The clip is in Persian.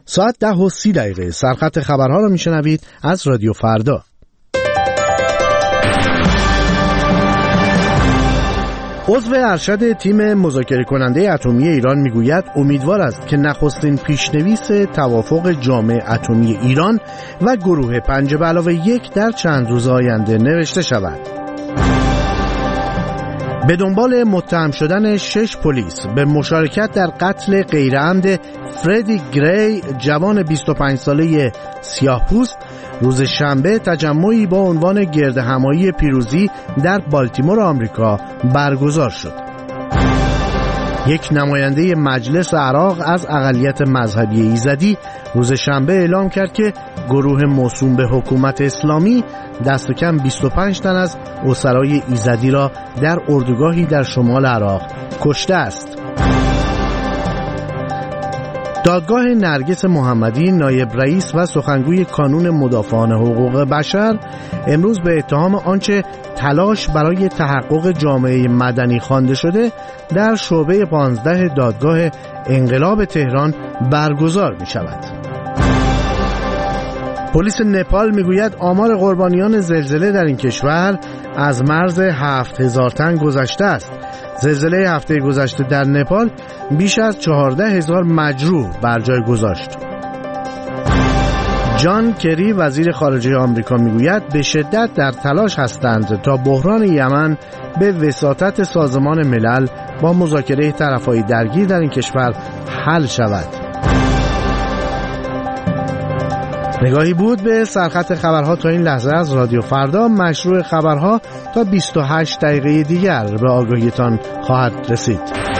ساعت 10:30 سرخط خبرها رو میشنوید از رادیو فردا. عضو ارشد تیم مذاکره کننده اتمی ایران میگوید امیدوار است که نخستین پیشنویس توافق جامع اتمی ایران و گروه 5+1 در چند روز آینده نوشته شود. به دنبال متهم شدن 6 پلیس به مشارکت در قتل غیرعمد فردی گری جوان 25 ساله سیاه‌پوست، روز شنبه تجمعی با عنوان گردهمایی پیروزی در بالتیمور آمریکا برگزار شد. یک نماینده مجلس عراق از اقلیت مذهبی ایزدی روز شنبه اعلام کرد که گروه موسوم به حکومت اسلامی دست کم 25 تن از اسرای ایزدی را در اردوگاهی در شمال عراق کشته است. دادگاه نرگس محمدی نایب رئیس و سخنگوی کانون مدافعان حقوق بشر امروز به اتهام آنچه تلاش برای تحقق جامعه مدنی خوانده شده در شعبه 15 دادگاه انقلاب تهران برگزار می شود. پلیس نپال میگوید آمار قربانیان زلزله در این کشور از مرز 7000 تن گذشته است. زلزله هفته گذشته در نپال بیش از 14000 مجروح بر جای گذاشت. جان کری وزیر خارجه آمریکا میگوید به شدت در تلاش هستند تا بحران یمن به وساطت سازمان ملل با مذاکره طرفای درگیر در این کشور حل شود. نگاهی بود به سرخط خبرها تا این لحظه از رادیو فردا. مشروع خبرها تا 28 دقیقه دیگر به آگاهیتان خواهد رسید.